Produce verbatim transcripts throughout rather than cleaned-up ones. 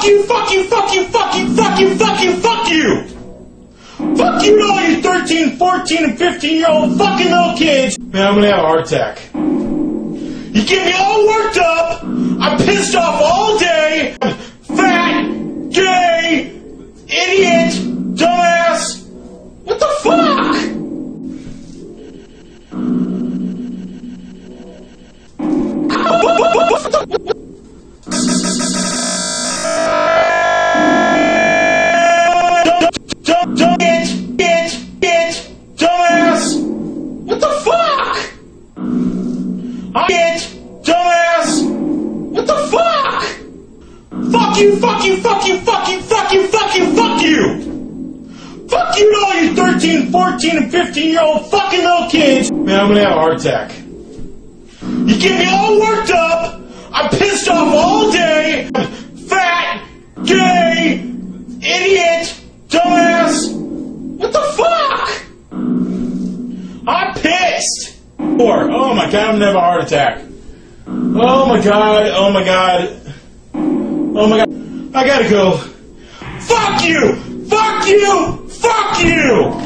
Fuck you, fuck you, fuck you, fuck you, fuck you, fuck you, fuck you! Fuck you and all you thirteen, fourteen, and fifteen year old fucking little kids! Man, I'm gonna have a heart attack. You get me all worked up, I'm pissed off all day, I'm fat, gay, idiot, dumbass. What the fuck? What the fuck? I get dumbass. What the fuck? Fuck you, fuck you, fuck you, fuck you, fuck you, fuck you, fuck you. Fuck you and all you thirteen, fourteen, and fifteen year old fucking little kids. Man, I'm gonna have a heart attack. You get me all worked up, I'm pissed off all day, I'm fat, gay, idiot, dumbass. What the fuck? I'm pissed. Or, oh my god, I'm gonna have a heart attack. Oh my god, oh my god. Oh my god, I gotta go. Fuck you! Fuck you! Fuck you!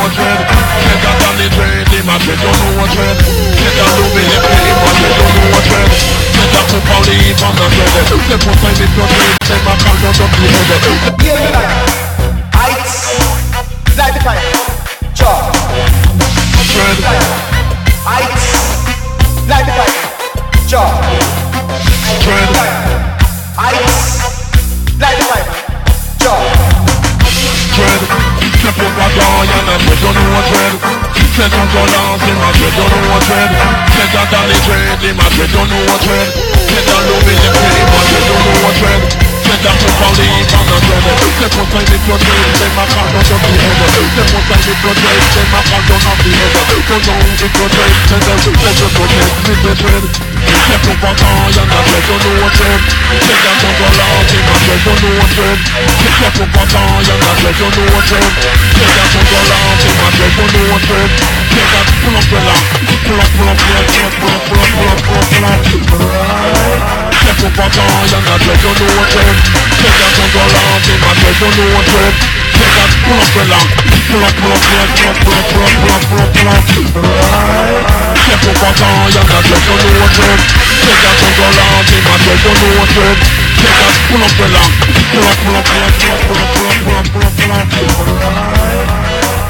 what dread. Get that on the dread, him a dread, don't know what dread. Get that low in the play, him a dread, don't know what dread. Get that to Pauli, him a dread. They put time in your dread, say my car don't up the head. Yeah, me like heights, light the fire, jaw. Dread. Heights, light the fire, jaw. Dread. Heights, light the fire, jaw. Dread. Step up a guy and a dread, don't know what dread. Set on go dance, him a dread, don't know what dread. Set on down the dread, him a dread, don't know what dread. Set on low in the play, him a dread, don't know what dread. Set on to Pauli, him a dread. Step up time in your dread, say my car don't up the head. Step up time in your dread, say my car don't up the head. Don't know if your dread, say them, say your dread, with the dread. Step up a guy and a dread, don't know what dread. Set on to go dance, him a dread, don't know what dread. Step up a guy and a dread, don't know what dread. Set on to go dance, him a dread, don't know what dread. Take that pull up the lock, pull up, pull up, pull up, pull up, pull up, pull up, pull up, pull up, pull up. Step up a guy and a dread, don't know what dread. Take that to go dance, him a dread, don't know what dread. Take that pull up the lock, pull up, pull up, pull up, pull up, pull up, pull up, pull up, pull up, pull up. Step up a guy and a dread, don't know what dread. Take that to go dance, him a dread, don't know what dread. Take that pull up the lock, pull up, pull up, pull up, pull up, pull up, pull up, pull up, pull up, pull up.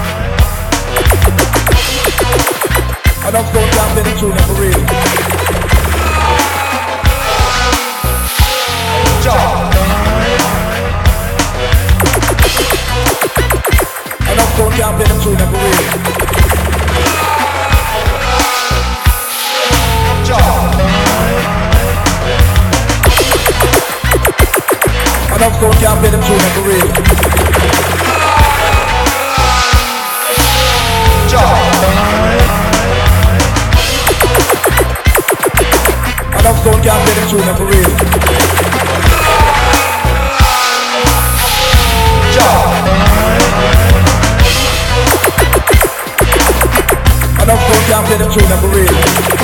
I don't go down to the tune for real. Jaw. I don't go down to the tune for real. Jaw. I don't go down to the tune for real. Jaw. I'm going down to the tune for real. Jaw. And I'm going down to the tune for real.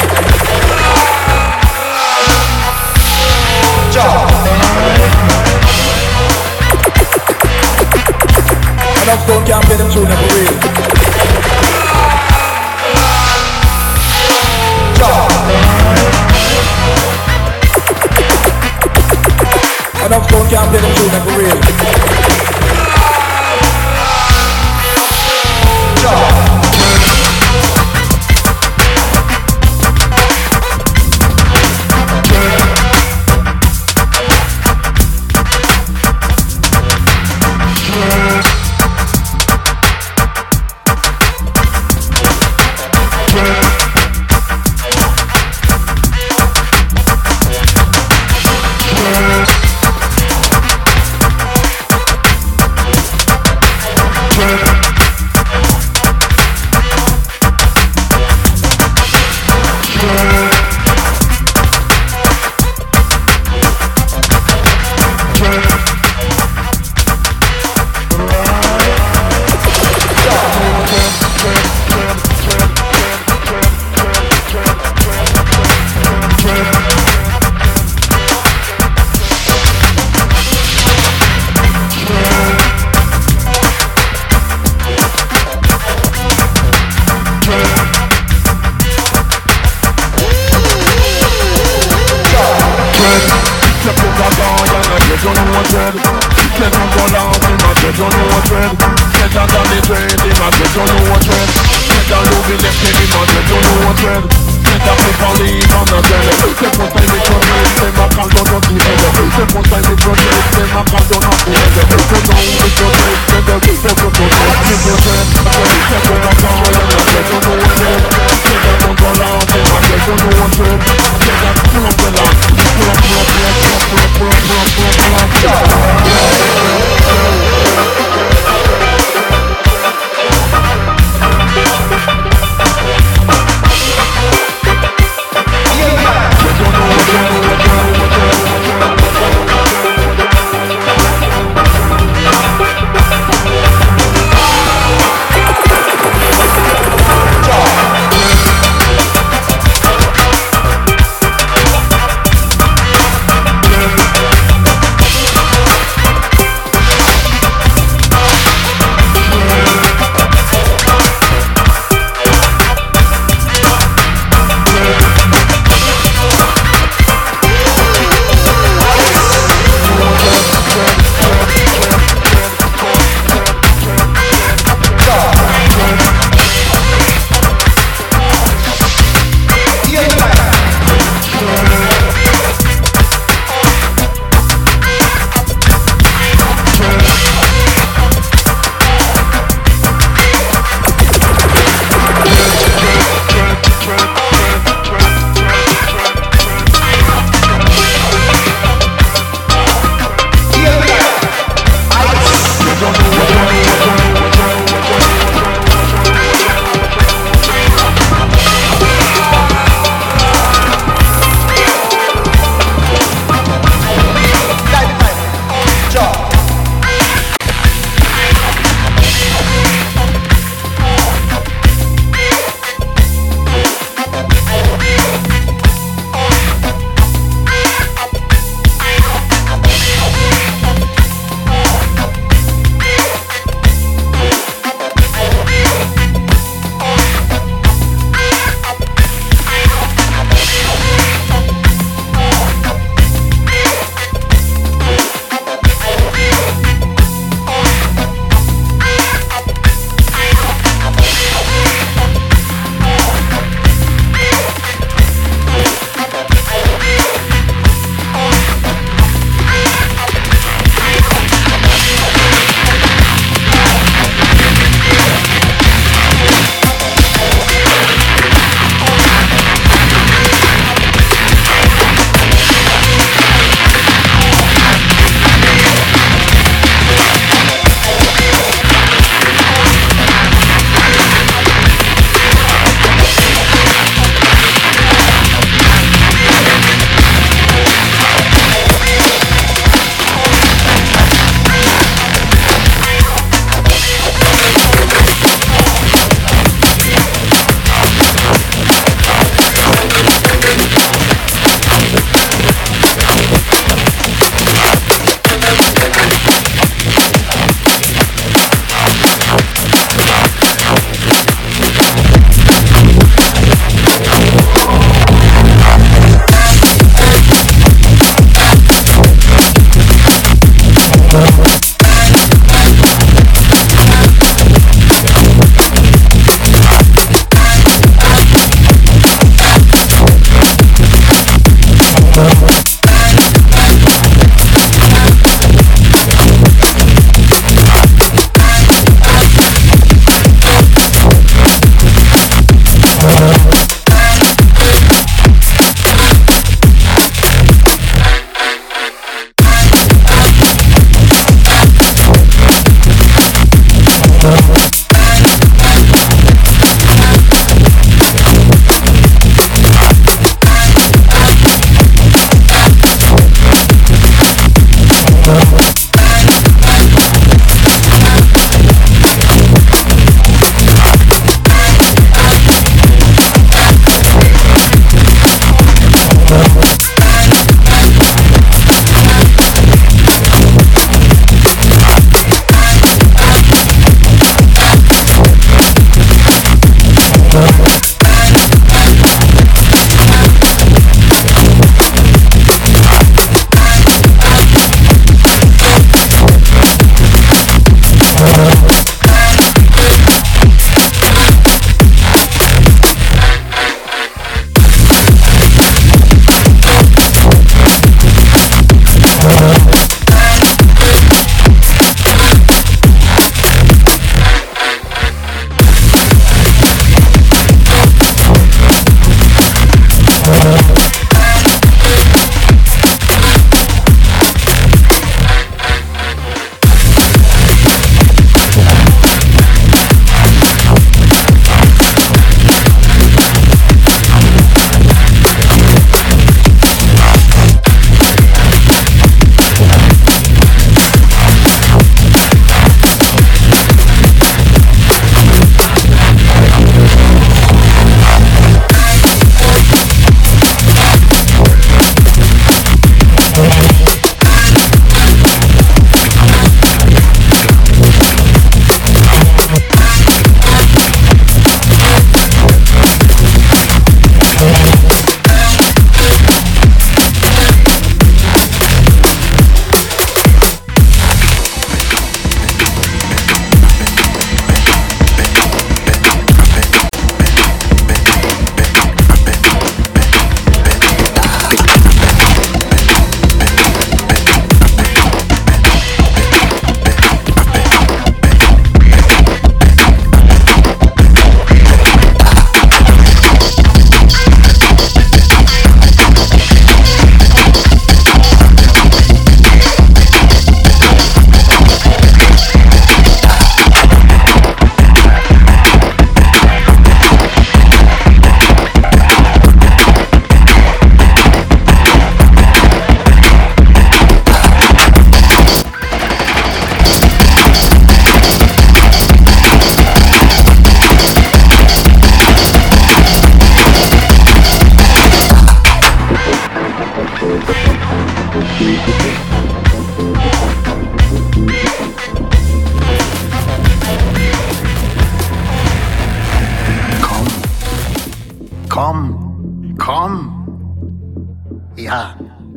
Jaw. And I'm going down to the tune for real. Jaw. And I'm going down to the tune for real. Jaw.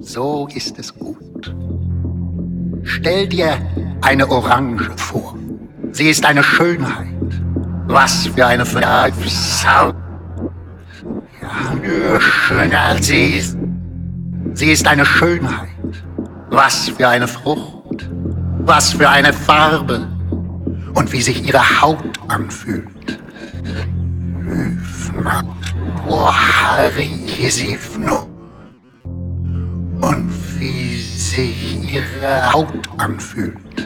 So ist es gut. Stell dir eine Orange vor. Sie ist eine Schönheit. Was für eine Frau. Ja, nur schöner als sie ist. Sie ist eine Schönheit. Was für eine Frucht. Was für eine Farbe. Und wie sich ihre Haut anfühlt. Und wie sich ihre Haut anfühlt.